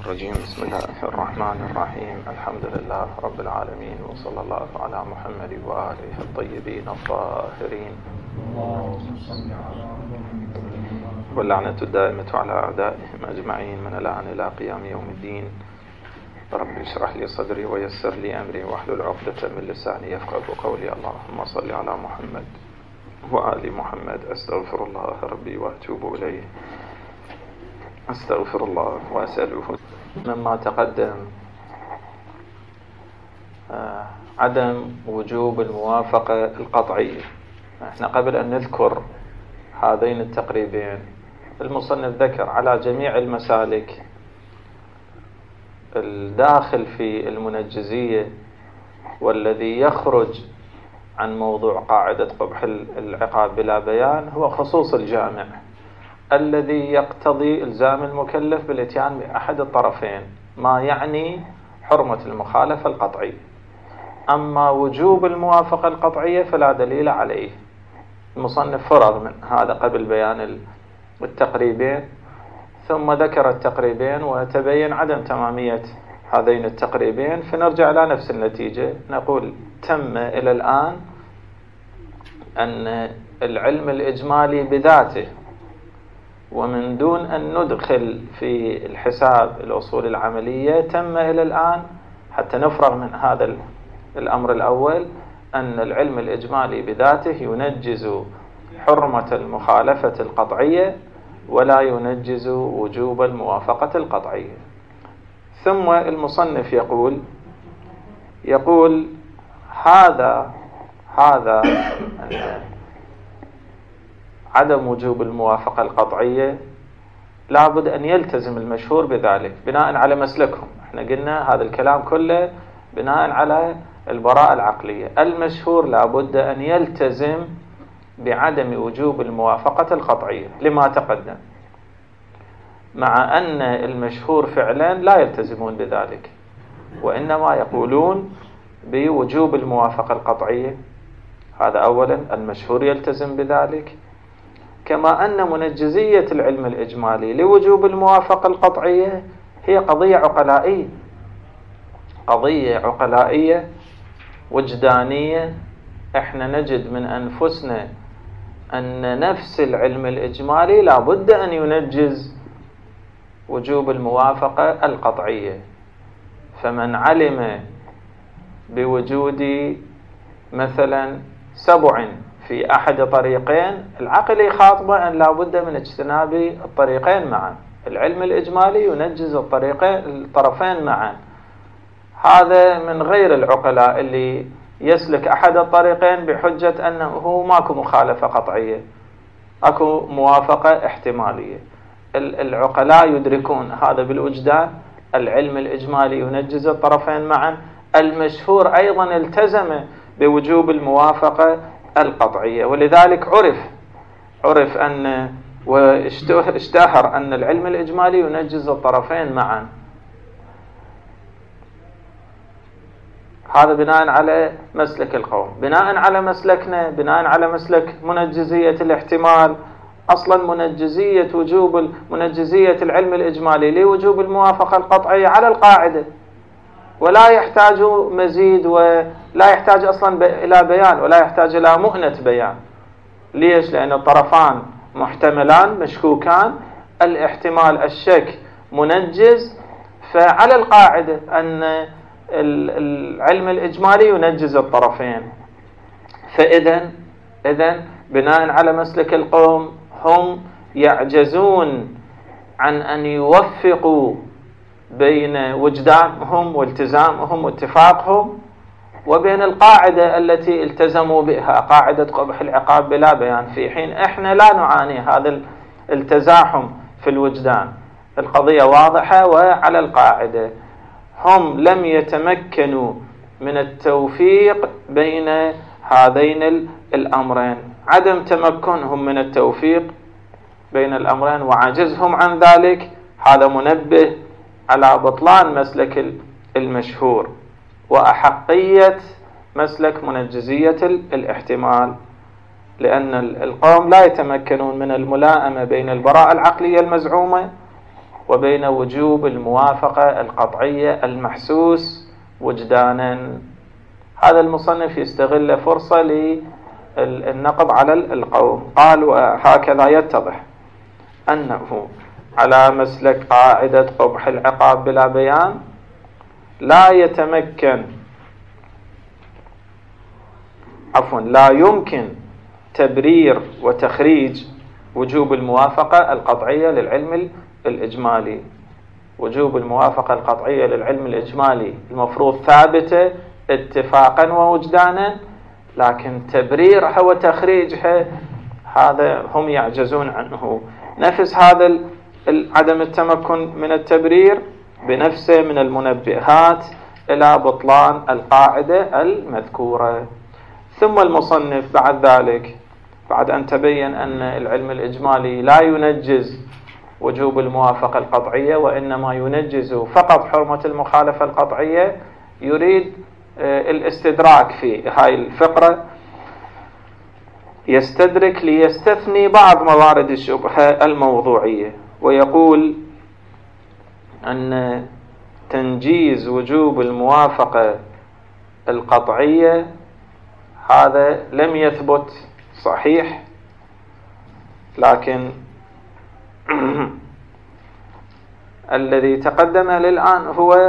الرجيم. بسم الله الرحمن الرحيم. الحمد لله رب العالمين، وصلى الله على محمد وآله الطيبين الطاهرين، واللعنة الدائمة على أعدائهم أجمعين من الآن إلى قيام يوم الدين. رب اشرح لي صدري ويسر لي أمري واحلل عقدة من لساني يفقهوا قولي. اللهم صل على محمد وآل محمد. أستغفر الله ربي وأتوب إليه. أستغفر الله وأسأله. مما تقدم عدم وجوب الموافقة القطعية. احنا قبل أن نذكر هذين التقريبين المصنف ذكر على جميع المسالك الداخل في المنجزية والذي يخرج عن موضوع قاعدة قبح العقاب بلا بيان هو خصوص الجامع الذي يقتضي إلزام المكلف بالإتيان بأحد الطرفين، ما يعني حرمة المخالفة القطعية. أما وجوب الموافقة القطعية فلا دليل عليه. المصنف فرغ من هذا قبل بيان التقريبين، ثم ذكر التقريبين وتبين عدم تمامية هذين التقريبين، فنرجع إلى نفس النتيجة. نقول تم إلى الآن أن العلم الإجمالي بذاته، ومن دون أن ندخل في الحساب الأصول العملية، تم إلى الآن حتى نفرغ من هذا الأمر الأول أن العلم الإجمالي بذاته ينجز حرمة المخالفة القطعية ولا ينجز وجوب الموافقة القطعية. ثم المصنف يقول هذا عدم وجوب الموافقة القطعية لابد أن يلتزم المشهور بذلك بناء على مسلكهم. احنا قلنا هذا الكلام كله بناء على البراءة العقلية. المشهور لابد أن يلتزم بعدم وجوب الموافقة القطعية لما تقدم، مع أن المشهور فعلا لا يلتزمون بذلك، وإنما يقولون بوجوب الموافقة القطعية. هذا أولا، المشهور يلتزم بذلك، كما أن منجزية العلم الإجمالي لوجوب الموافقة القطعية هي قضية عقلائية وجدانية. احنا نجد من أنفسنا أن نفس العلم الإجمالي لا بد أن ينجز وجوب الموافقة القطعية. فمن علم بوجود مثلا سبع في أحد طريقين، العقل يخاطبه أن لا بد من اجتناب الطريقين معا. العلم الإجمالي ينجز الطرفين معا. هذا من غير العقلاء اللي يسلك أحد الطريقين بحجة أنه ماكو مخالفة قطعية، أكو موافقة احتمالية. العقلاء يدركون هذا بالوجدان. العلم الإجمالي ينجز الطرفين معا. المشهور أيضا التزم بوجوب الموافقة القطعية، ولذلك عرف أن واشتهر أن العلم الإجمالي ينجز الطرفين معا. هذا بناء على مسلك القوم. بناء على مسلكنا، بناء على مسلك منجزية الاحتمال، أصلا منجزية العلم الإجمالي لوجوب الموافقة القطعية على القاعدة، ولا يحتاج مزيد، ولا يحتاج أصلا إلى بيان، ولا يحتاج إلى مؤنة بيان. ليش؟ لأن الطرفان محتملان مشكوكان، الاحتمال الشك منجز، فعلى القاعدة أن العلم الإجمالي ينجز الطرفين. فإذن بناء على مسلك القوم هم يعجزون عن أن يوفقوا بين وجدانهم والتزامهم واتفاقهم وبين القاعدة التي التزموا بها، قاعدة قبح العقاب بلا بيان، في حين احنا لا نعاني هذا التزاحم في الوجدان. القضية واضحة وعلى القاعدة. هم لم يتمكنوا من التوفيق بين هذين الأمرين. عدم تمكنهم من التوفيق بين الأمرين وعجزهم عن ذلك، هذا منبه على بطلان مسلك المشهور وأحقية مسلك منجزية الاحتمال، لأن القوم لا يتمكنون من الملائمة بين البراءة العقلية المزعومة وبين وجوب الموافقة القطعية المحسوس وجدانا. هذا المصنف يستغل فرصة للنقض على القوم. قال: وهكذا يتضح أنه على مسلك قاعدة قبح العقاب بلا بيان لا يمكن تبرير وتخريج وجوب الموافقة القطعية للعلم الإجمالي. وجوب الموافقة القطعية للعلم الإجمالي المفروض ثابتة اتفاقا ووجدانا، لكن تبريرها وتخريجها هذا هم يعجزون عنه. نفس هذا عدم التمكن من التبرير بنفسه من المنبهات إلى بطلان القاعدة المذكورة. ثم المصنف بعد ذلك، بعد أن تبين أن العلم الإجمالي لا ينجز وجوب الموافقة القطعية وإنما ينجز فقط حرمة المخالفة القطعية، يريد الاستدراك في هاي الفقرة، يستدرك ليستثني بعض موارد الشبهة الموضوعية، ويقول أن تنجيز وجوب الموافقة القطعية هذا لم يثبت صحيح، لكن الذي تقدم للآن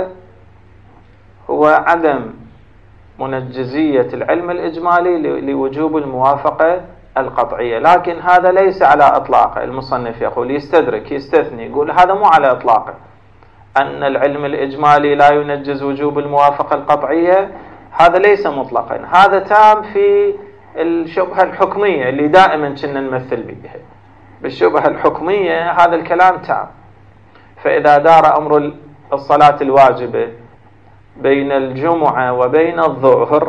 هو عدم منجزية العلم الإجمالي لوجوب الموافقة القطعية، لكن هذا ليس على إطلاقه. المصنف يقول يستدرك يستثني، يقول هذا مو على إطلاقه أن العلم الإجمالي لا ينجز وجوب الموافقة القطعية، هذا ليس مطلقا، هذا تام في الشبهة الحكمية اللي دائما كنا نمثل بها. بالشبهة الحكمية هذا الكلام تام. فإذا دار أمر الصلاة الواجبة بين الجمعة وبين الظهر،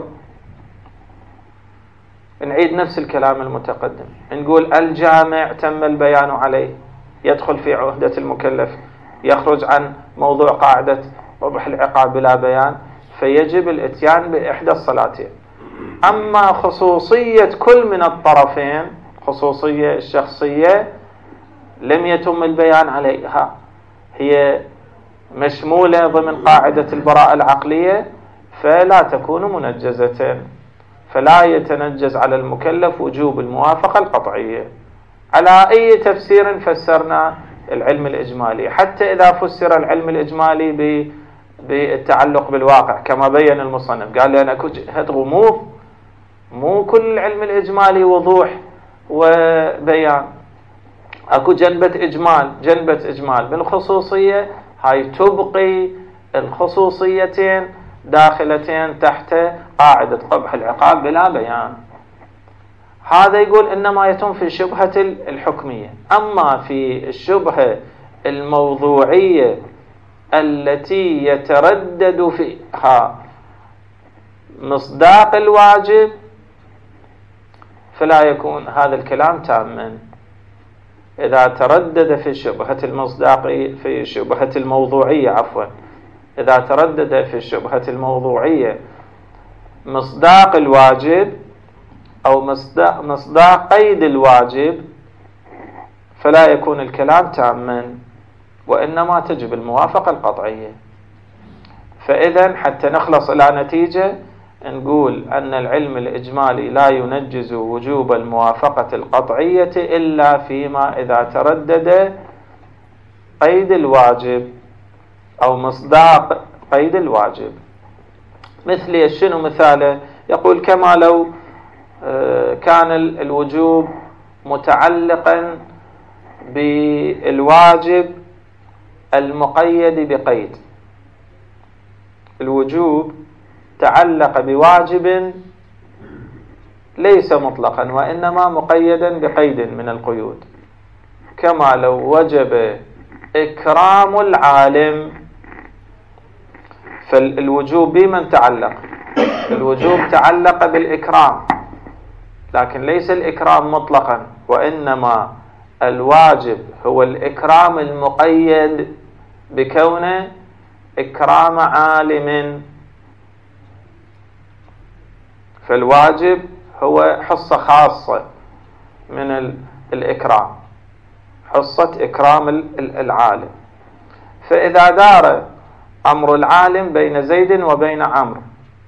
نعيد نفس الكلام المتقدم، نقول الجامع تم البيان عليه، يدخل في عهدة المكلف، يخرج عن موضوع قاعدة قبح العقاب بلا بيان، فيجب الاتيان بإحدى الصلاتين. أما خصوصية كل من الطرفين، خصوصية الشخصية، لم يتم البيان عليها، هي مشمولة ضمن قاعدة البراءة العقلية، فلا تكون منجزة، فلا يتنجز على المكلف وجوب الموافقة القطعية. على أي تفسير فسرنا العلم الإجمالي، حتى إذا فسر العلم الإجمالي بالتعلق بالواقع كما بين المصنف، قال لأن أكو جهة غموض، مو كل العلم الإجمالي وضوح وبيان، أكو جنبة إجمال بالخصوصية، هاي تبقي الخصوصيتين داخلتين تحت قاعدة قبح العقاب بلا بيان. هذا يقول إنما يتم في الشبهة الحكمية. أما في الشبهة الموضوعية التي يتردد فيها مصداق الواجب، فلا يكون هذا الكلام تاما. إذا تردد في الشبهة في الشبهة الموضوعية إذا تردد في الشبهة الموضوعية مصداق الواجب أو مصداق قيد الواجب، فلا يكون الكلام تاما، وإنما تجب الموافقة القطعية. فإذا حتى نخلص إلى نتيجة، نقول أن العلم الإجمالي لا ينجز وجوب الموافقة القطعية إلا فيما إذا تردد قيد الواجب أو مصداق قيد الواجب. مثل شنو مثاله؟ يقول كما لو كان الوجوب متعلقا بالواجب المقيد بقيد، الوجوب تعلق بواجب ليس مطلقا وإنما مقيدا بقيد من القيود، كما لو وجب إكرام العالم، فالوجوب بمن تعلق؟ الوجوب تعلق بالإكرام، لكن ليس الإكرام مطلقا، وإنما الواجب هو الإكرام المقيد بكونه إكرام عالم. فالواجب هو حصة خاصة من الإكرام، حصة إكرام العالم. فإذا دار أمر العالم بين زيد وبين عمرو،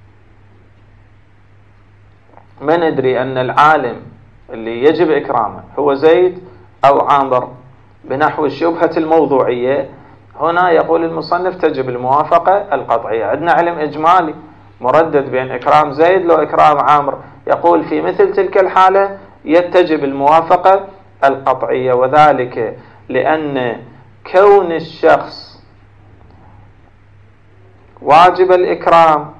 ما ندري أن العالم اللي يجب إكرامه هو زيد أو عامر بنحو الشبهة الموضوعية، هنا يقول المصنف تجب الموافقة القطعية. عندنا علم إجمالي مردد بين إكرام زيد لو إكرام عامر، يقول في مثل تلك الحالة يتجب الموافقة القطعية، وذلك لأن كون الشخص واجب الإكرام،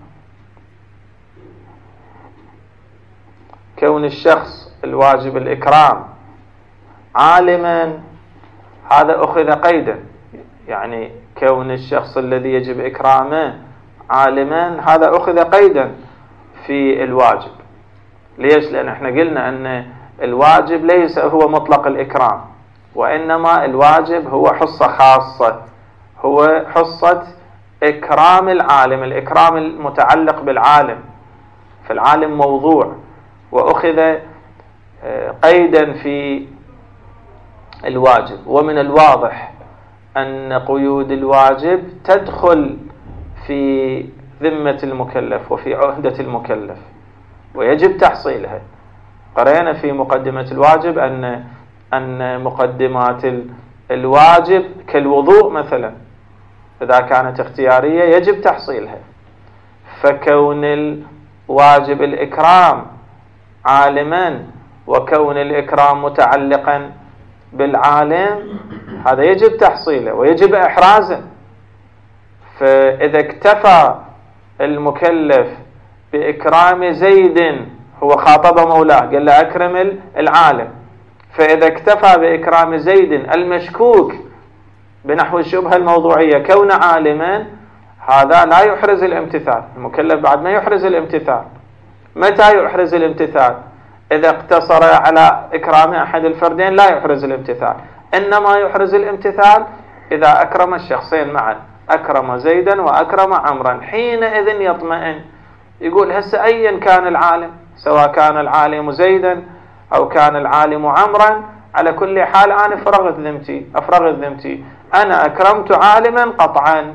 كون الشخص الواجب الإكرام عالما، هذا أخذ قيدا، يعني كون الشخص الذي يجب إكرامه عالما هذا أخذ قيدا في الواجب. ليش؟ لأن احنا قلنا أن الواجب ليس هو مطلق الإكرام، وإنما الواجب هو حصة خاصة، هو حصة إكرام العالم، الإكرام المتعلق بالعالم، فالعالم موضوع وأخذ قيدا في الواجب. ومن الواضح أن قيود الواجب تدخل في ذمة المكلف وفي عهدة المكلف ويجب تحصيلها. قرأنا في مقدمة الواجب أن مقدمات الواجب كالوضوء مثلا إذا كانت اختيارية يجب تحصيلها، فكون الواجب الإكرام عالما وكون الإكرام متعلقا بالعالم هذا يجب تحصيله ويجب إحرازه. فإذا اكتفى المكلف بإكرام زيد، هو خاطب مولاه قال له أكرم العالم، فإذا اكتفى بإكرام زيد المشكوك بنحو الشبهة الموضوعية كون عالما، هذا لا يحرز الامتثال. المكلف بعد ما يحرز الامتثال. متى يحرز الامتثال؟ إذا اقتصر على إكرام أحد الفردين لا يحرز الامتثال، إنما يحرز الامتثال إذا أكرم الشخصين معا، أكرم زيدا وأكرم عمرا، حينئذ يطمئن، يقول هسه أيا كان العالم، سواء كان العالم زيدا أو كان العالم عمرا، على كل حال أنا أفرغت ذمتي، أنا أكرمت عالما قطعا.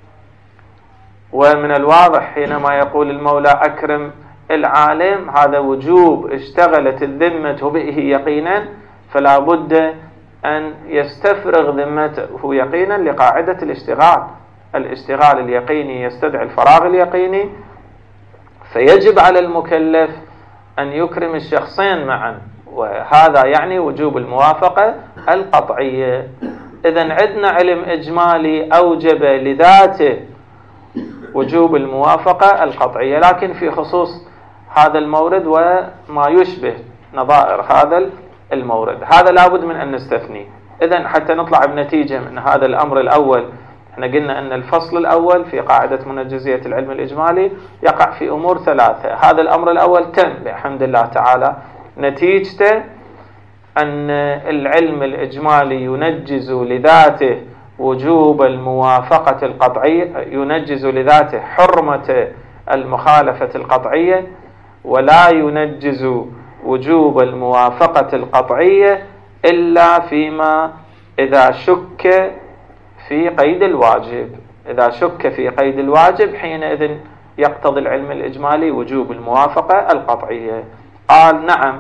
ومن الواضح حينما يقول المولى أكرم العالم هذا وجوب اشتغلت الذمة به يقينا، فلا بد أن يستفرغ ذمته يقينا لقاعدة الاشتغال اليقيني يستدعي الفراغ اليقيني، فيجب على المكلف أن يكرم الشخصين معا، وهذا يعني وجوب الموافقة القطعية. إذن عندنا علم إجمالي أوجب لذاته وجوب الموافقة القطعية، لكن في خصوص هذا المورد وما يشبه نظائر هذا المورد، هذا لابد من أن نستثنيه. إذن حتى نطلع بنتيجة من هذا الأمر الأول، احنا قلنا أن الفصل الأول في قاعدة منجزية العلم الإجمالي يقع في أمور ثلاثة. هذا الأمر الأول تم بحمد الله تعالى، نتيجته أن العلم الإجمالي ينجز لذاته وجوب الموافقة القطعية، ينجز لذاته حرمة المخالفة القطعية، ولا ينجز وجوب الموافقة القطعية إلا فيما إذا شك في قيد الواجب. إذا شك في قيد الواجب حينئذ يقتضي العلم الإجمالي وجوب الموافقة القطعية. قال نعم،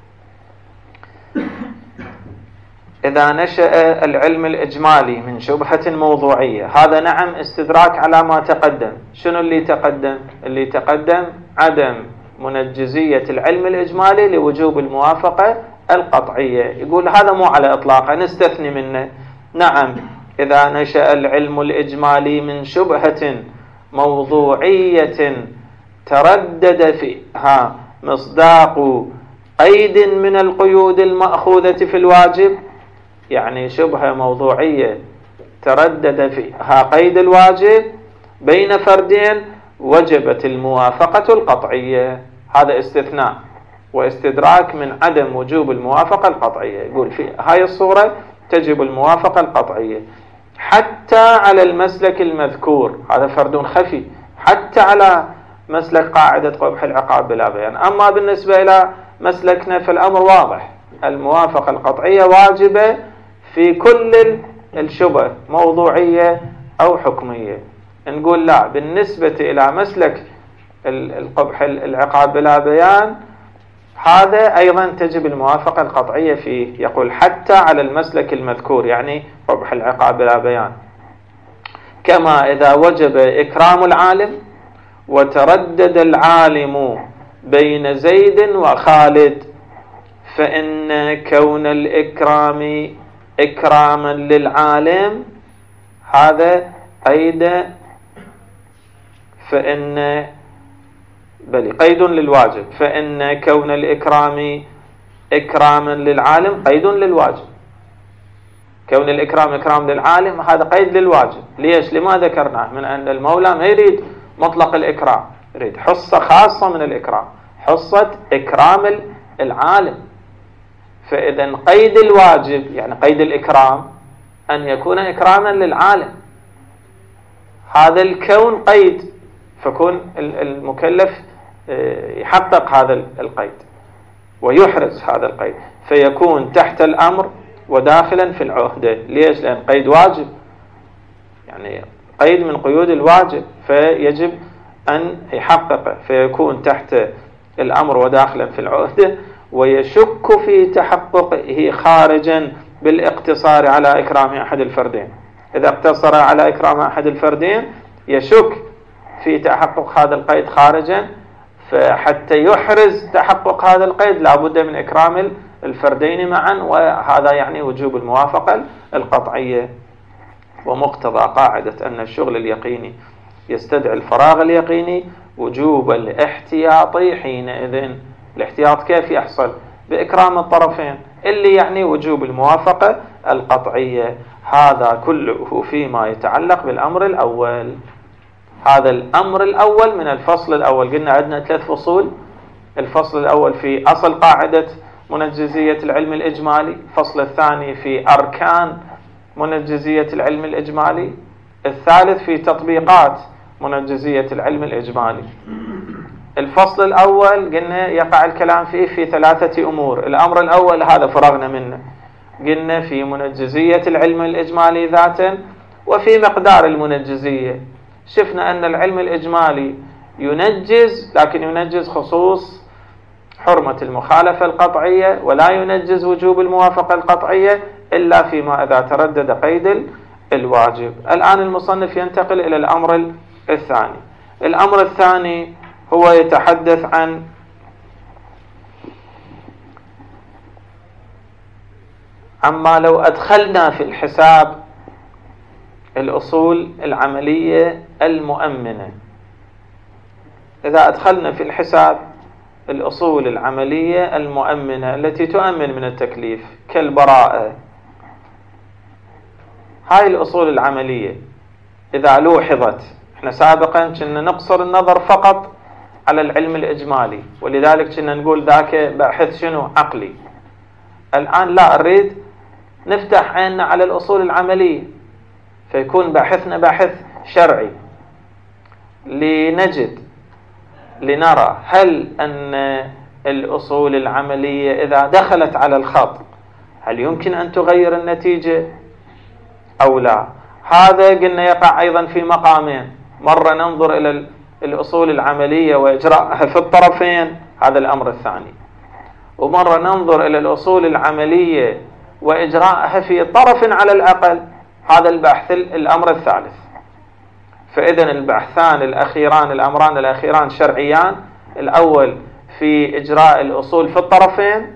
إذا نشأ العلم الإجمالي من شبهة موضوعية، هذا نعم استدراك على ما تقدم. شنو اللي تقدم؟ اللي تقدم عدم منجزية العلم الإجمالي لوجوب الموافقة القطعية. يقول هذا مو على إطلاقه، نستثني منه. نعم، إذا نشأ العلم الإجمالي من شبهة موضوعية تردد فيها مصداق قيد من القيود المأخوذة في الواجب، يعني شبهة موضوعية تردد فيها قيد الواجب بين فردين، وجبت الموافقة القطعية. هذا استثناء واستدراك من عدم وجوب الموافقة القطعية. يقول في هاي الصورة تجب الموافقة القطعية حتى على المسلك المذكور، هذا فرد خفي، حتى على مسلك قاعدة قبح العقاب بلا بيان. أما بالنسبة إلى مسلكنا فالأمر واضح، الموافقة القطعية واجبة في كل الشبه موضوعية أو حكمية. نقول لا، بالنسبة إلى مسلك القبح العقاب بلا بيان هذا أيضا تجب الموافقة القطعية فيه. يقول حتى على المسلك المذكور، يعني قبح العقاب بلا بيان، كما إذا وجب إكرام العالم وتردد العالم بين زيد وخالد، فإن كون الإكرام إكراما للعالم هذا قيد، قيد للواجب، فإن كون الإكرام إكراما للعالم قيد للواجب. كون الإكرام إكرام للعالم هذا قيد للواجب. ليش؟ لما ذكرناه من أن المولى ما يريد مطلق الإكرام، يريد حصة خاصة من الإكرام، حصة إكرام العالم. فإذا قيد الواجب يعني قيد الإكرام أن يكون إكراما للعالم، هذا الكون قيد، فكون المكلف يحقق هذا القيد ويحرز هذا القيد، فيكون تحت الأمر وداخلا في العهدة. ليش؟ لأن قيد واجب، يعني قيد من قيود الواجب، فيجب أن يحققه، فيكون تحت الأمر وداخلا في العهدة، ويشك في تحققه خارجا بالاقتصار على إكرام أحد الفردين. إذا اقتصر على إكرام أحد الفردين يشك في تحقق هذا القيد خارجا، فحتى يحرز تحقق هذا القيد لا بد من إكرام الفردين معا، وهذا يعني وجوب الموافقة القطعية. ومقتضى قاعدة أن الشغل اليقيني يستدعي الفراغ اليقيني وجوب الاحتياطي حينئذ. الاحتياط كيف يحصل؟ بإكرام الطرفين، اللي يعني وجوب الموافقة القطعية. هذا كله فيما يتعلق بالأمر الأول. هذا الأمر الأول من الفصل الأول. قلنا عندنا 3 فصول. الفصل الأول في أصل قاعدة منجزية العلم الإجمالي، الفصل الثاني في أركان منجزية العلم الإجمالي، الثالث في تطبيقات منجزية العلم الإجمالي. الفصل الأول قلنا يقع الكلام فيه في 3 أمور. الأمر الأول هذا فرغنا منه، قلنا في منجزية العلم الإجمالي ذاتا وفي مقدار المنجزية. شفنا أن العلم الإجمالي ينجز، لكن ينجز خصوص حرمة المخالفة القطعية، ولا ينجز وجوب الموافقة القطعية إلا فيما إذا تردد قيد الواجب. الآن المصنف ينتقل إلى الأمر الثاني. الأمر الثاني هو يتحدث عن عما لو أدخلنا في الحساب الأصول العملية المؤمنة. إذا أدخلنا في الحساب الأصول العملية المؤمنة التي تؤمن من التكليف كالبراءة، هاي الأصول العملية إذا لوحظت، احنا سابقا كنا نقصر النظر فقط على العلم الإجمالي، ولذلك كنا نقول ذاك باحث شنو؟ عقلي. الآن لا، نريد نفتح عيننا على الأصول العملية، فيكون باحثنا باحث شرعي، لنرى هل أن الأصول العملية إذا دخلت على الخط هل يمكن أن تغير النتيجة أو لا. هذا قلنا يقع أيضا في مقامين، مرة ننظر إلى الأصول العملية وإجراءها في الطرفين، هذا الأمر الثاني، ومرة ننظر إلى الأصول العملية وإجراءها في طرف على الأقل، هذا البحث الأمر الثالث. فإذن البحثان الأخيران، الأمران الأخيران شرعيان، الأول في إجراء الأصول في الطرفين،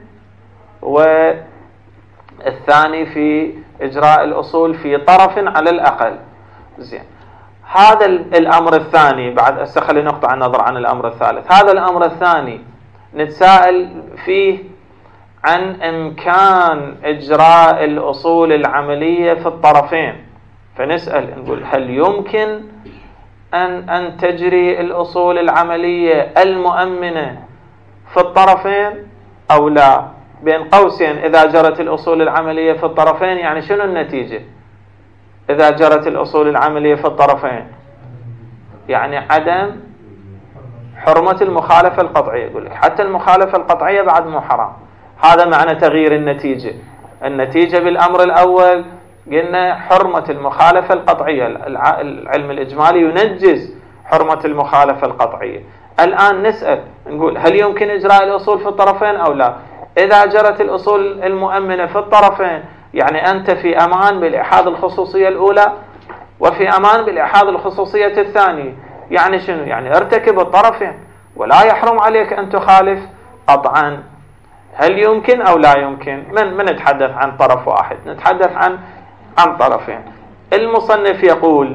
والثاني في إجراء الأصول في طرف على الأقل. زين، هذا الأمر الثاني بعد خلينا نقطع النظر عن الأمر الثالث. هذا الأمر الثاني نتساءل فيه عن إمكان إجراء الأصول العملية في الطرفين، فنسأل نقول هل يمكن أن تجري الأصول العملية المؤمنة في الطرفين أو لا؟ بين قوسين، إذا جرت الأصول العملية في الطرفين يعني شنو النتيجة؟ إذا جرت الأصول العملية في الطرفين يعني عدم حرمة المخالفة القطعية. يقول لك حتى المخالفة القطعية بعد مو حرام. هذا معنى تغيير النتيجة. النتيجة بالأمر الأول قلنا حرمة المخالفة القطعية، العلم الإجمالي ينجز حرمة المخالفة القطعية. الآن نسأل نقول هل يمكن إجراء الأصول في الطرفين أو لا؟ إذا جرت الأصول المؤمنة في الطرفين يعني أنت في أمان بالإحاض الخصوصية الأولى وفي أمان بالإحاض الخصوصية الثانية. يعني شنو؟ يعني ارتكب الطرفين ولا يحرم عليك أن تخالف قطعا. هل يمكن أو لا يمكن؟ من نتحدث عن طرف واحد، نتحدث عن طرفين. المصنف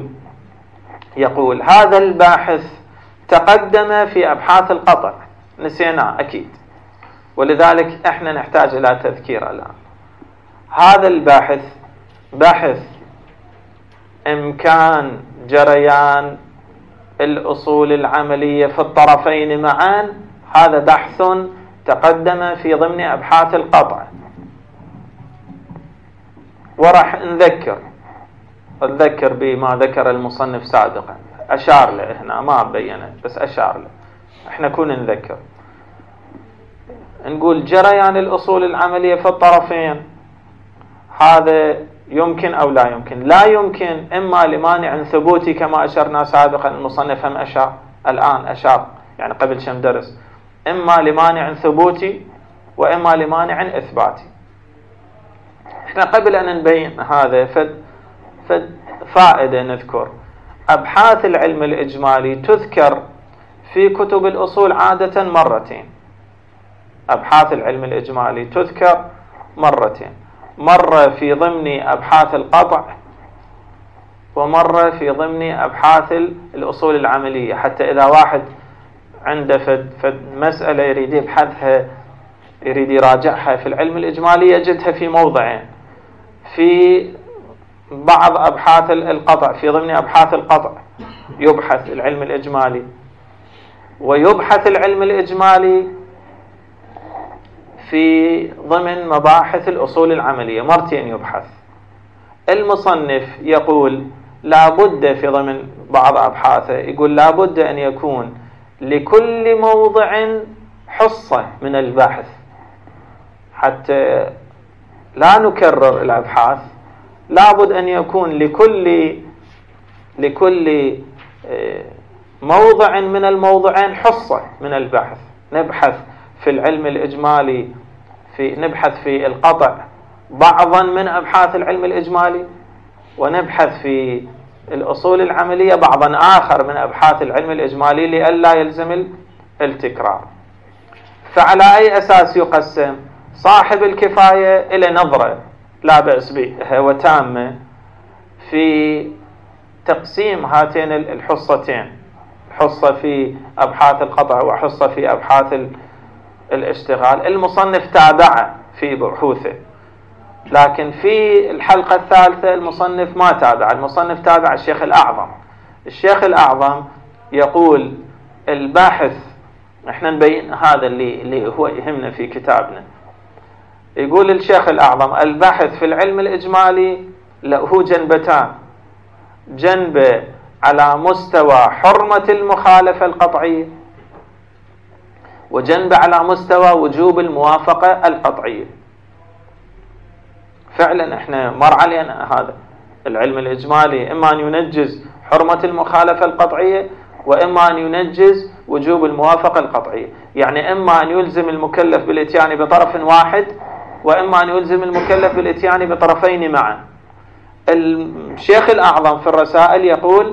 يقول هذا الباحث تقدم في أبحاث القطع، نسيناه أكيد، ولذلك احنا نحتاج إلى تذكير الآن. هذا الباحث باحث إمكان جريان الأصول العملية في الطرفين معا، هذا بحث تقدم في ضمن أبحاث القطع. وراح نذكر بما ذكر المصنف سابقا، أشار له هنا ما بينه بس أشار له، احنا كنا نذكر نقول جريان الأصول العملية في الطرفين هذا يمكن أو لا يمكن. لا يمكن إما لمانع ثبوتي كما أشرنا سابقا، المصنف هم أشار الآن، أشار يعني قبل كم درس، إما لمانع ثبوتي وإما لمانع إثباتي. احنا قبل أن نبين هذا فائدة نذكر أبحاث العلم الإجمالي تذكر في كتب الأصول عادة مرتين. أبحاث العلم الإجمالي تذكر مرتين، مرة في ضمن أبحاث القطع ومرة في ضمن أبحاث الأصول العملية. حتى إذا واحد عنده فد مسألة يريد يبحثها يريد يراجعها في العلم الإجمالي يجدها في موضعين، في بعض أبحاث القطع، في ضمن أبحاث القطع يبحث العلم الإجمالي، ويبحث العلم الإجمالي في ضمن مباحث الأصول العملية، مرتين يبحث. المصنف يقول لا بد في ضمن بعض أبحاثه، يقول لا بد أن يكون لكل موضع حصة من البحث، حتى لا نكرر الأبحاث. لا بد أن يكون لكل موضع من الموضعين حصة من البحث. نبحث في العلم الإجمالي نبحث في القطع بعضا من أبحاث العلم الإجمالي، ونبحث في الأصول العملية بعضا آخر من أبحاث العلم الإجمالي لئلا يلزم التكرار. فعلى أي أساس يقسم؟ صاحب الكفاية إلى نظرة لا بأس بها وتامة في تقسيم هاتين الحصتين، حصة في أبحاث القطع وحصة في أبحاث الاشتغال. المصنف تابع في بحوثه، لكن في الحلقة الثالثة المصنف ما تابع، المصنف تابع الشيخ الأعظم. الشيخ الأعظم يقول الباحث، احنا نبين هذا اللي هو يهمنا في كتابنا. يقول الشيخ الأعظم الباحث في العلم الإجمالي له جنبتان، جنب على مستوى حرمة المخالفة القطعية، وجنب على مستوى وجوب الموافقة القطعية. فعلا احنا مر علينا هذا العلم الإجمالي، إما أن ينجز حرمة المخالفة القطعية وإما أن ينجز وجوب الموافقة القطعية. يعني إما أن يلزم المكلف بالإتيان بطرف واحد وإما أن يلزم المكلف بالإتيان بطرفين معا. الشيخ الأعظم في الرسائل يقول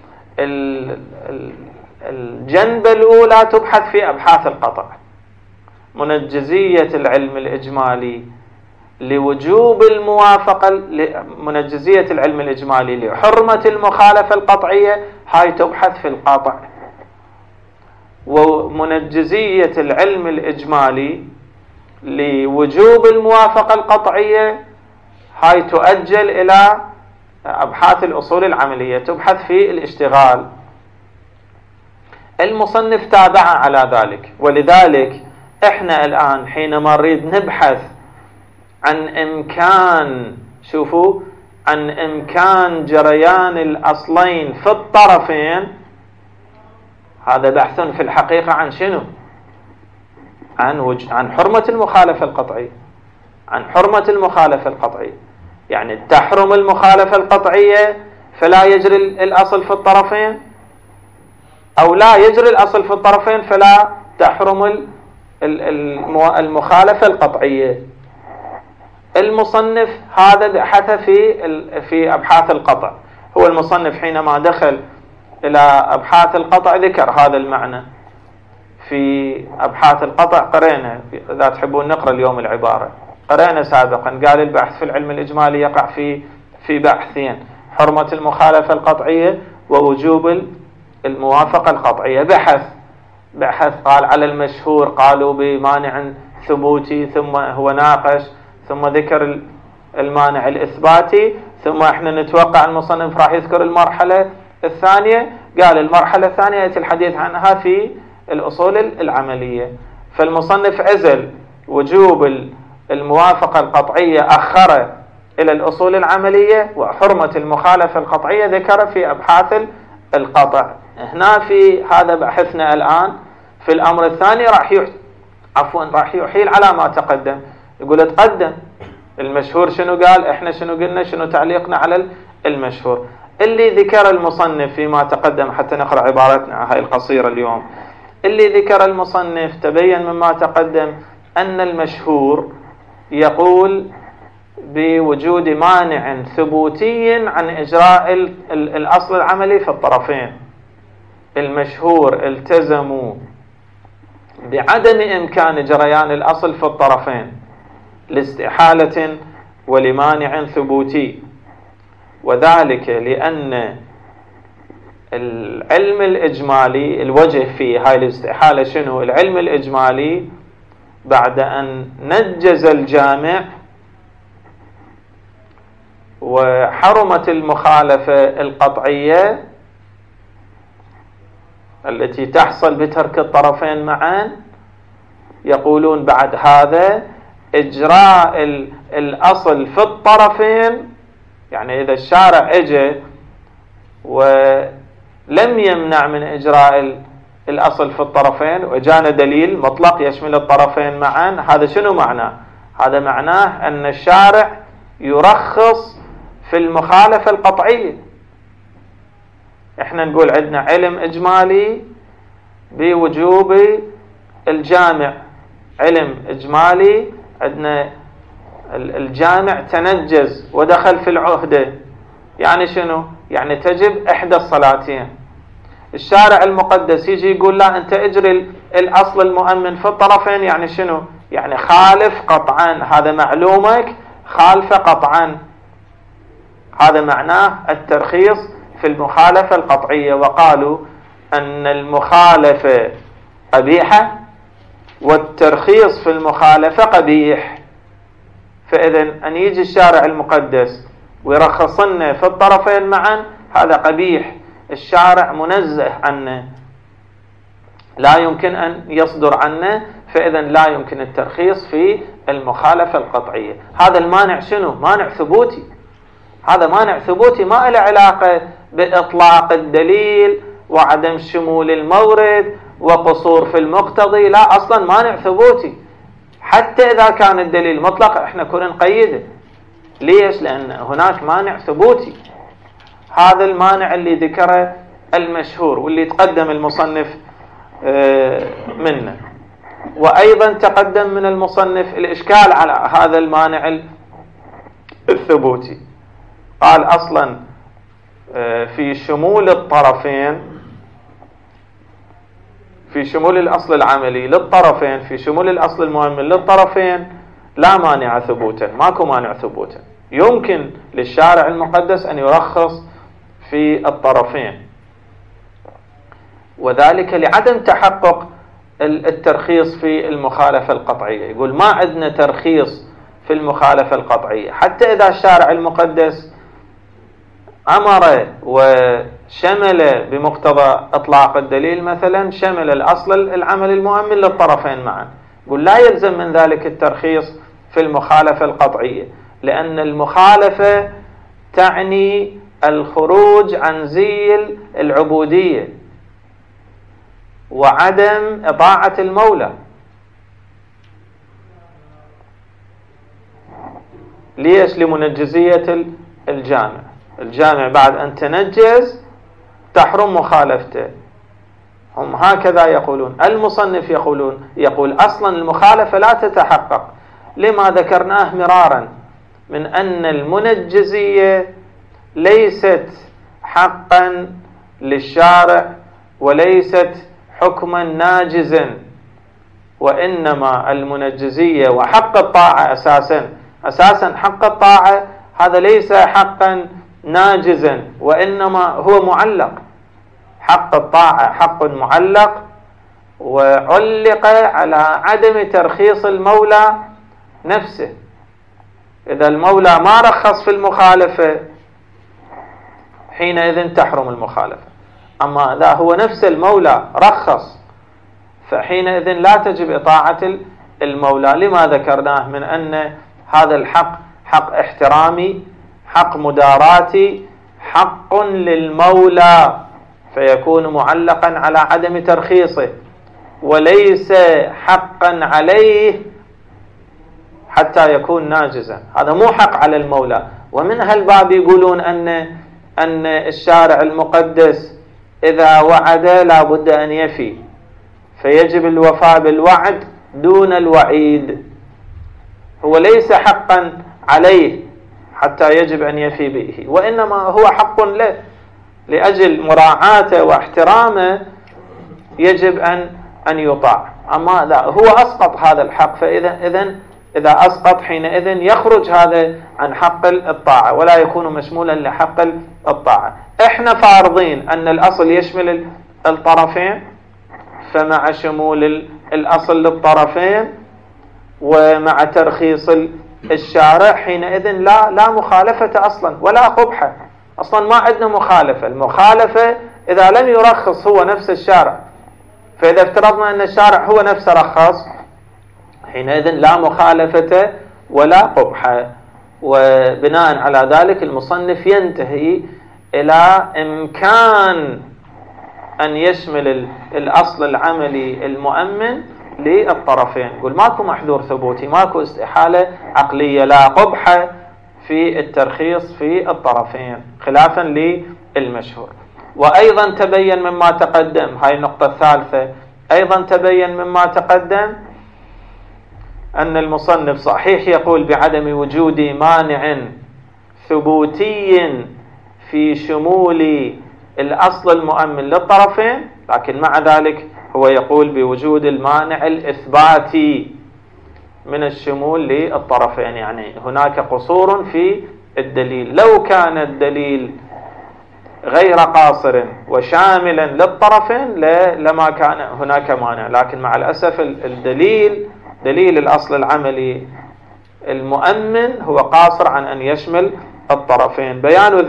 الجنبة الأولى تبحث في أبحاث القطع، منجزية العلم الإجمالي لوجوب الموافقة، منجزية العلم الإجمالي لحرمة المخالفة القطعية هاي تبحث في القطع، ومنجزية العلم الإجمالي لوجوب الموافقة القطعية هاي تؤجل إلى أبحاث الأصول العملية، تبحث في الاشتغال. المصنف تابع على ذلك، ولذلك احنا الآن حينما نريد نبحث عن إمكان جريان الأصلين في الطرفين، هذا بحث في الحقيقة عن شنو؟ عن حرمة المخالفة القطعية، عن حرمة المخالفة القطعية. يعني تحرم المخالفة القطعية فلا يجري الأصل في الطرفين، أو لا يجري الأصل في الطرفين فلا تحرم المخالفة القطعية. المصنف هذا بحث في أبحاث القطع. هو المصنف حينما دخل إلى أبحاث القطع ذكر هذا المعنى في أبحاث القطع. قرينا، إذا تحبون نقرأ اليوم العبارة، قرينا سابقا. قال البحث في العلم الإجمالي يقع في بحثين: حرمة المخالفة القطعية ووجوب الموافقة القطعية. بحث قال على المشهور قالوا بمانع ثبوتي، ثم هو ناقش، ثم ذكر المانع الإثباتي، ثم احنا نتوقع المصنف راح يذكر المرحلة الثانية. قال المرحلة الثانية يأتي الحديث عنها في الأصول العملية. فالمصنف عزل وجوب الموافقة القطعية أخر إلى الأصول العملية، وحرمة المخالفة القطعية ذكر في أبحاث القطع. هنا في هذا بحثنا الآن في الأمر الثاني راح يحيل على ما تقدم. يقول تقدم المشهور شنو قال، احنا شنو قلنا، شنو تعليقنا على المشهور اللي ذكر المصنف فيما تقدم. حتى نقرأ عبارتنا هاي القصيرة اليوم. اللي ذكر المصنف تبين مما تقدم أن المشهور يقول بوجود مانع ثبوتي عن إجراء الأصل العملي في الطرفين. المشهور التزموا بعدم إمكان جريان الأصل في الطرفين لاستحالة ولمانع ثبوتي، وذلك لأن العلم الإجمالي الوجه في هاي الاستحالة شنو؟ العلم الإجمالي بعد أن نجز الجامع وحرمت المخالفة القطعية التي تحصل بترك الطرفين معا، يقولون بعد هذا إجراء الأصل في الطرفين. يعني إذا الشارع اجى ولم يمنع من إجراء الأصل في الطرفين وجانا دليل مطلق يشمل الطرفين معا، هذا شنو معناه؟ هذا معناه أن الشارع يرخص في المخالفة القطعية. احنا نقول عندنا علم إجمالي بوجوب الجامع، علم إجمالي عندنا الجامع تنجز ودخل في العهدة. يعني شنو؟ يعني تجب إحدى الصلاتين. الشارع المقدس يجي يقول لا أنت اجري الأصل المؤمن في الطرفين. يعني شنو؟ يعني خالف قطعا، هذا معلومك خالف قطعا. هذا معناه الترخيص في المخالفة القطعية. وقالوا أن المخالفة قبيحة والترخيص في المخالفة قبيح. فإذا أن يجي الشارع المقدس ويرخصنا في الطرفين معا هذا قبيح، الشارع منزه عنه، لا يمكن أن يصدر عنه، فإذا لا يمكن الترخيص في المخالفة القطعية. هذا المانع شنو؟ مانع ثبوتي. هذا مانع ثبوتي ما له علاقة بإطلاق الدليل وعدم شمول المورد وقصور في المقتضي، لا، أصلا مانع ثبوتي. حتى إذا كان الدليل مطلق احنا كنا نقيده. ليش؟ لأن هناك مانع ثبوتي. هذا المانع اللي ذكره المشهور واللي تقدم المصنف منه. وأيضا تقدم من المصنف الإشكال على هذا المانع الثبوتي. قال أصلا في شمول الطرفين، في شمول الأصل العملي للطرفين، في شمول الأصل المؤمن للطرفين لا مانع ثبوتا، ماكو مانع ثبوتا. يمكن للشارع المقدس أن يرخص في الطرفين، وذلك لعدم تحقق الترخيص في المخالفة القطعية. يقول ما عندنا ترخيص في المخالفة القطعية حتى إذا الشارع المقدس أمر وشمل بمقتضى إطلاق الدليل، مثلا شمل الأصل العمل المؤمن للطرفين معا. يقول لا يلزم من ذلك الترخيص في المخالفة القطعية، لأن المخالفة تعني الخروج عن زيل العبودية وعدم إطاعة المولى. ليش؟ لمنجزية الجامع. الجامع بعد أن تنجز تحرم مخالفته. هم هكذا يقولون. المصنف يقول أصلا المخالفة لا تتحقق لما ذكرناه مرارا من أن المنجزية ليست حقا للشارع وليست حكما ناجزا، وإنما المنجزية وحق الطاعة أساسا حق الطاعة هذا ليس حقا ناجزا، وإنما هو معلق. حق الطاعة حق معلق وعلق على عدم ترخيص المولى نفسه. إذا المولى ما رخص في المخالفة حينئذ تحرم المخالفة، أما إذا هو نفس المولى رخص فحينئذ لا تجب إطاعة المولى، لما ذكرناه من أن هذا الحق حق احترامي، حق مداراتي، حق للمولى، فيكون معلقا على عدم ترخيصه، وليس حقا عليه حتى يكون ناجزا. هذا مو حق على المولى. ومن هالباب يقولون أن الشارع المقدس إذا وعد لا بد أن يفي، فيجب الوفاء بالوعد دون الوعيد. هو ليس حقا عليه حتى يجب أن يفي به، وإنما هو حق له لأجل مراعاته واحترامه يجب أن يطاع. أما إذا هو أسقط هذا الحق إذا أسقط حينئذ يخرج هذا عن حق الطاعة ولا يكون مشمولا لحق الطاعة. إحنا فارضين أن الأصل يشمل الطرفين، فمع شمول الأصل للطرفين ومع ترخيص الشارع حينئذ لا مخالفة أصلا ولا قبحة. أصلا ما عندنا مخالفة. المخالفة إذا لم يرخص هو نفس الشارع، فإذا افترضنا أن الشارع هو نفسه رخص حينئذ لا مخالفة ولا قبحة. وبناء على ذلك المصنف ينتهي إلى إمكان أن يشمل الأصل العملي المؤمن للطرفين. يقول ماكو محذور ثبوتي، ماكو استحالة عقلية، لا قبحة في الترخيص في الطرفين خلافا للمشهور. وأيضا تبين مما تقدم، هاي النقطة الثالثة، أيضا تبين مما تقدم أن المصنف صحيح يقول بعدم وجود مانع ثبوتي في شمول الأصل المؤمن للطرفين، لكن مع ذلك هو يقول بوجود المانع الإثباتي من الشمول للطرفين، يعني هناك قصور في الدليل. لو كان الدليل غير قاصر وشاملا للطرفين لما كان هناك مانع، لكن مع الأسف دليل الأصل العملي المؤمن هو قاصر عن أن يشمل الطرفين.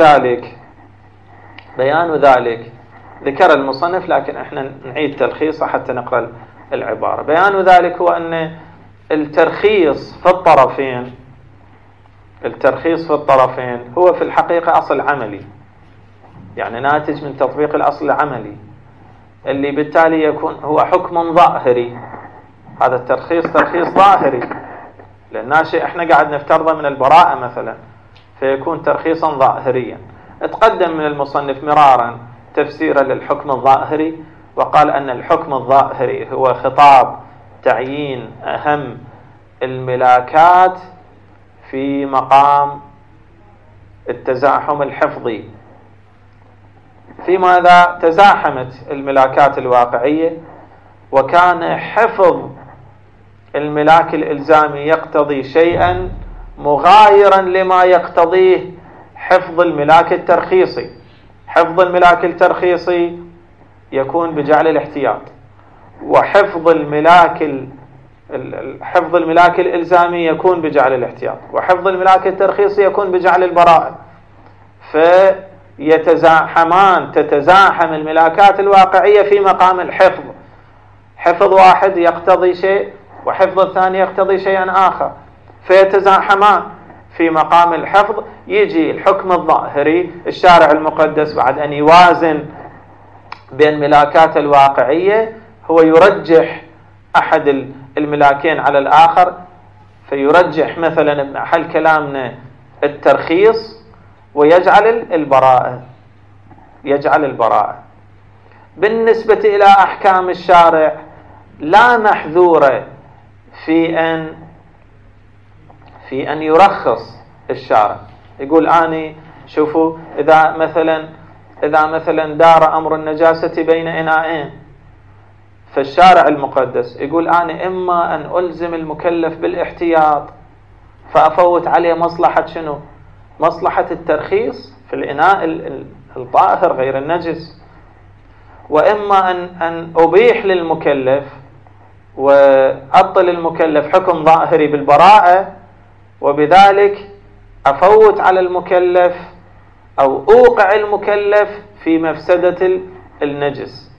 بيان ذلك ذكر المصنف، لكن احنا نعيد تلخيصه حتى نقرأ العبارة. بيان ذلك هو أن الترخيص في الطرفين هو في الحقيقة أصل عملي، يعني ناتج من تطبيق الأصل العملي اللي بالتالي يكون هو حكم ظاهري. هذا الترخيص ترخيص ظاهري، لأن ناشئ احنا قاعد نفترضه من البراءة مثلا، فيكون ترخيصا ظاهريا. اتقدم من المصنف مرارا تفسيرا للحكم الظاهري، وقال أن الحكم الظاهري هو خطاب تعيين أهم الملاكات في مقام التزاحم الحفظي. في ماذا تزاحمت الملاكات الواقعية، وكان حفظ الملاك الإلزامي يقتضي شيئا مغايرا لما يقتضيه حفظ الملاك الترخيصي. حفظ الملاك الترخيصي يكون بجعل الاحتياط، وحفظ حفظ الملاك الإلزامي يكون بجعل الاحتياط، وحفظ الملاك الترخيصي يكون بجعل البراءة. تتزاحم الملاكات الواقعية في مقام الحفظ. حفظ واحد يقتضي شيء وحفظ الثاني يقتضي شيئا آخر، فيتزاحمان في مقام الحفظ. يجي الحكم الظاهري، الشارع المقدس بعد أن يوازن بين الملاكات الواقعية هو يرجح أحد الملاكين على الآخر، فيرجح مثلا بمحل كلامنا الترخيص ويجعل البراءة، يجعل البراءة. بالنسبة إلى أحكام الشارع لا محذور في أن يرخص الشارع. يقول أني شوفوا إذا مثلا دار أمر النجاسة بين إناءين، فالشارع المقدس يقول أنا إما أن ألزم المكلف بالاحتياط فأفوت عليه مصلحة شنو؟ مصلحة الترخيص في الإناء الطاهر غير النجس، وإما أن أبيح للمكلف وأبطل المكلف حكم ظاهري بالبراءة، وبذلك أفوت على المكلف أو أوقع المكلف في مفسدة النجس.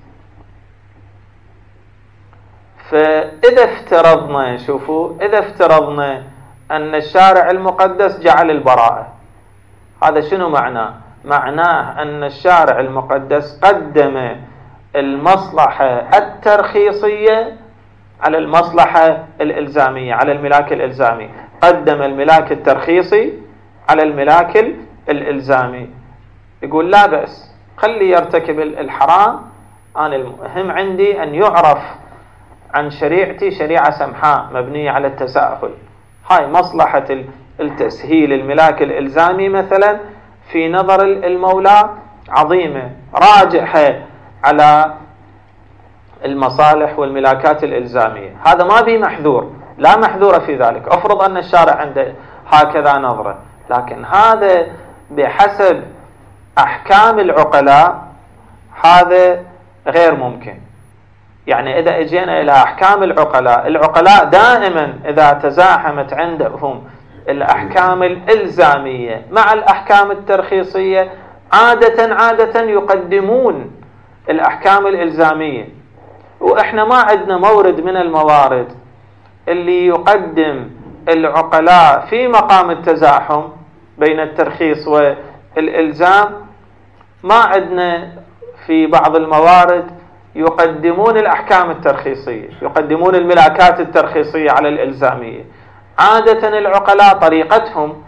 فإذا افترضنا، شوفوا، إذا افترضنا أن الشارع المقدس جعل البراءة، هذا شنو معناه؟ معناه أن الشارع المقدس قدم المصلحة الترخيصية على المصلحة الإلزامية، على الملاك الإلزامي. قدم الملاك الترخيصي على الملاك الإلزامي. يقول لا بأس، خلي يرتكب الحرام، أنا المهم عندي أن يعرف عن شريعتي شريعة سمحاء مبنية على التساهل. هاي مصلحة التسهيل الملاك الإلزامي مثلا في نظر المولى عظيمة راجحة على المصالح والملاكات الإلزامية. هذا ما به محذور، لا محذور في ذلك. أفرض أن الشارع عنده هكذا نظرة، لكن هذا بحسب أحكام العقلاء هذا غير ممكن. يعني إذا اجينا إلى أحكام العقلاء دائما إذا تزاحمت عندهم الأحكام الإلزامية مع الأحكام الترخيصية عادة يقدمون الأحكام الإلزامية. وإحنا ما عندنا مورد من الموارد اللي يقدم العقلاء في مقام التزاحم بين الترخيص والإلزام. ما عندنا في بعض الموارد يقدمون الأحكام الترخيصية، يقدمون الملاكات الترخيصية على الإلزامية. عادة العقلاء طريقتهم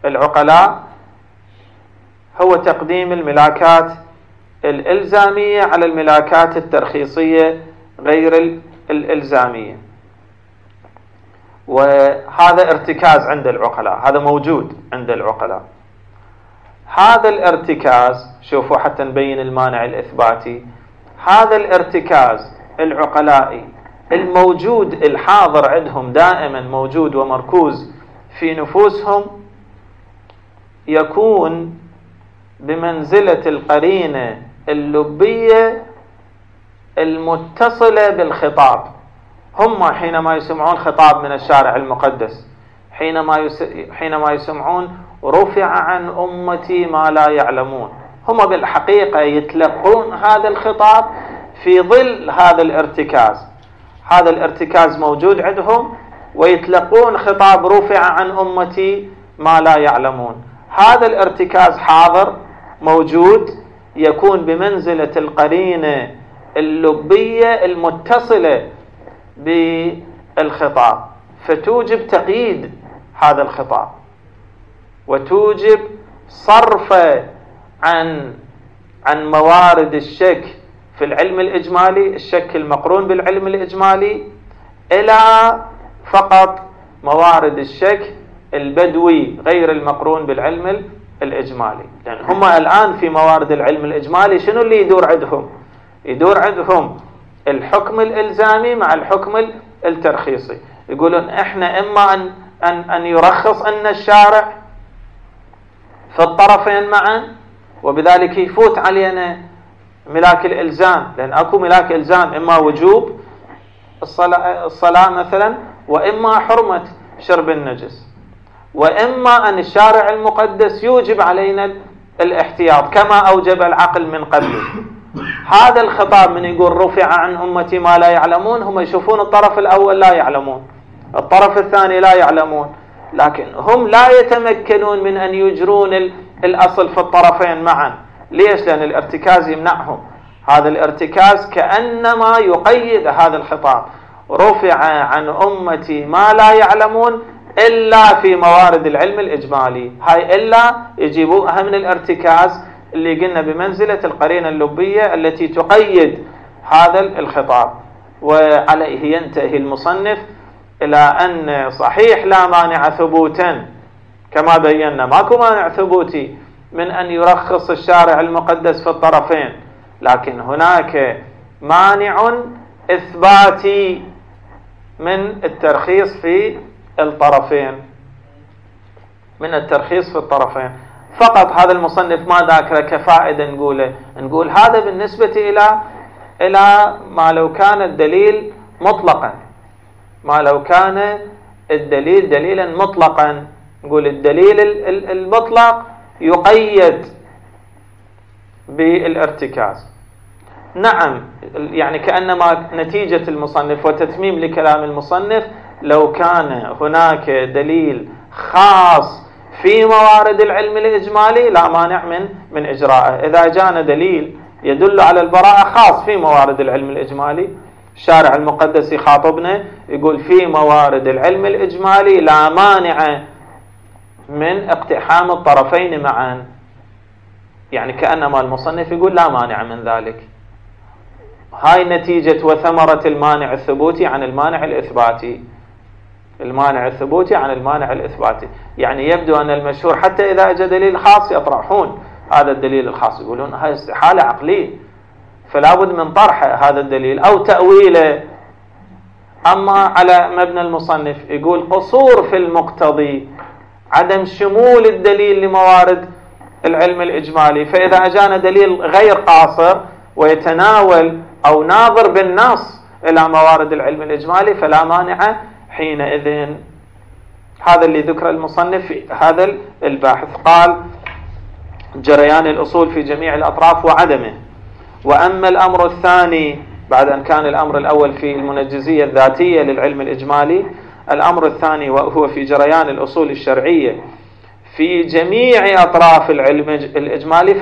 هو تقديم الملاكات الإلزامية على الملاكات الترخيصية غير الإلزامية. وهذا ارتكاز عند العقلاء، هذا موجود عند العقلاء. هذا الارتكاز، شوفوا حتى نبين المانع الإثباتي، هذا الارتكاز العقلائي الموجود الحاضر عندهم دائما موجود ومركوز في نفوسهم، يكون بمنزلة القرينة اللبية المتصلة بالخطاب. هم حينما يسمعون خطاب من الشارع المقدس، حينما يسمعون رفع عن أمتي ما لا يعلمون، هم بالحقيقة يتلقون هذا الخطاب في ظل هذا الارتكاز. هذا الارتكاز موجود عندهم ويتلقون خطاب رفع عن أمتي ما لا يعلمون. هذا الارتكاز حاضر موجود، يكون بمنزلة القرينة اللبية المتصلة بالخطاب، فتوجب تقييد هذا الخطاب وتوجب صرفه عن موارد الشك في العلم الإجمالي، الشك المقرون بالعلم الإجمالي، إلى فقط موارد الشك البدوي غير المقرون بالعلم الإجمالي. لأن هم الآن في موارد العلم الإجمالي شنو اللي يدور عندهم؟ يدور عندهم الحكم الإلزامي مع الحكم الترخيصي. يقولون إحنا إما أن يرخص أن الشارع في الطرفين معا، وبذلك يفوت علينا ملاك الإلزام، لأن أكو ملاك إلزام إما وجوب الصلاة مثلا، وإما حرمة شرب النجس، وإما أن الشارع المقدس يوجب علينا الاحتياط كما أوجب العقل من قبل. هذا الخطاب من يقول رفع عن أمتي ما لا يعلمون، هم يشوفون الطرف الأول لا يعلمون، الطرف الثاني لا يعلمون، لكن هم لا يتمكنون من أن يجرون الأصل في الطرفين معا. ليش؟ لأن الارتكاز يمنعهم. هذا الارتكاز كأنما يقيد هذا الخطاب، رفع عن أمتي ما لا يعلمون، إلا في موارد العلم الإجمالي. هاي إلا يجيبوها من الارتكاز اللي قلنا بمنزلة القرينة اللبية التي تقيد هذا الخطاب. وعليه ينتهي المصنف إلى أن صحيح لا مانع ثبوتا، كما بينا ماكو مانع ثبوتي من أن يرخص الشارع المقدس في الطرفين، لكن هناك مانع إثباتي من الترخيص في الطرفين، من الترخيص في الطرفين فقط. هذا المصنف ما ذاكره كفائدة نقول هذا بالنسبة إلى ما لو كان الدليل مطلقا، ما لو كان الدليل دليلا مطلقا، نقول الدليل المطلق يقيد بالارتكاز. نعم، يعني كأنما نتيجة المصنف وتتميم لكلام المصنف لو كان هناك دليل خاص في موارد العلم الإجمالي لا مانع من إجراءه. إذا جاءنا دليل يدل على البراءة خاص في موارد العلم الإجمالي، الشارع المقدس يخاطبنا يقول في موارد العلم الإجمالي لا مانع من اقتحام الطرفين معا، يعني كأنما المصنف يقول لا مانع من ذلك. هاي نتيجة وثمرة المانع الثبوتي عن المانع الإثباتي، المانع الثبوتي عن المانع الإثباتي. يعني يبدو أن المشهور حتى إذا أجى دليل خاص يطرحون هذا الدليل الخاص، يقولون هاي استحالة عقلية فلا بد من طرح هذا الدليل أو تأويله. أما على مبنى المصنف يقول قصور في المقتضي، عدم شمول الدليل لموارد العلم الإجمالي، فإذا أجانا دليل غير قاصر ويتناول أو ناظر بالنص إلى موارد العلم الإجمالي فلا مانع حينئذ. هذا اللي ذكر المصنف في هذا الباحث. قال جريان الأصول في جميع الأطراف وعدمه. وأما الأمر الثاني بعد أن كان الأمر الأول في المنجزية الذاتية للعلم الإجمالي، الأمر الثاني وهو في جريان الأصول الشرعية في جميع أطراف العلم الإجمالي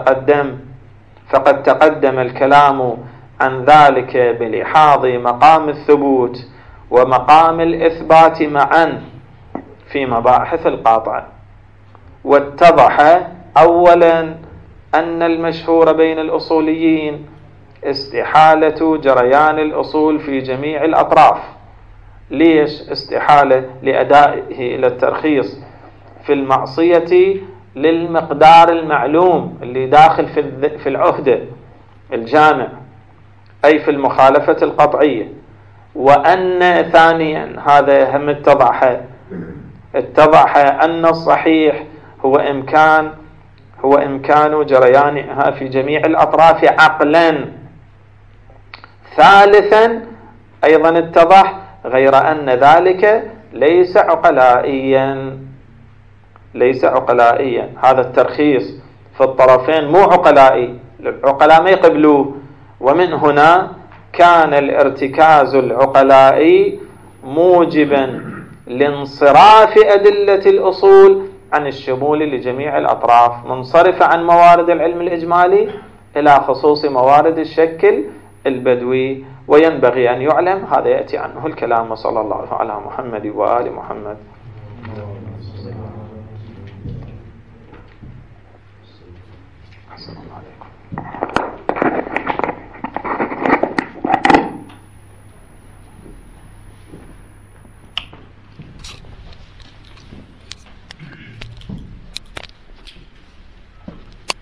فقد تقدم الكلام عن ذلك بلحاظ مقام الثبوت ومقام الإثبات معا في مباحث القاطع. واتضح أولا أن المشهور بين الأصوليين استحالة جريان الأصول في جميع الأطراف. ليش استحالة؟ لأدائه إلى الترخيص في المعصية للمقدار المعلوم اللي داخل في العهدة الجامع، أي في المخالفة القطعية. وأن ثانيا هذا هم اتضح أن الصحيح هو إمكان جريانها في جميع الأطراف عقلا. ثالثا أيضا اتضح غير أن ذلك ليس عقلائيا، هذا الترخيص في الطرفين مو عقلائي، العقلاء ما يقبلوه. ومن هنا كان الارتكاز العقلائي موجبا لانصراف أدلة الأصول عن الشمول لجميع الأطراف، منصرفة عن موارد العلم الإجمالي إلى خصوص موارد الشكل البدوي. وينبغي أن يعلم هذا يأتي عنه الكلام. وصلى الله على محمد وآل محمد. السلام عليكم.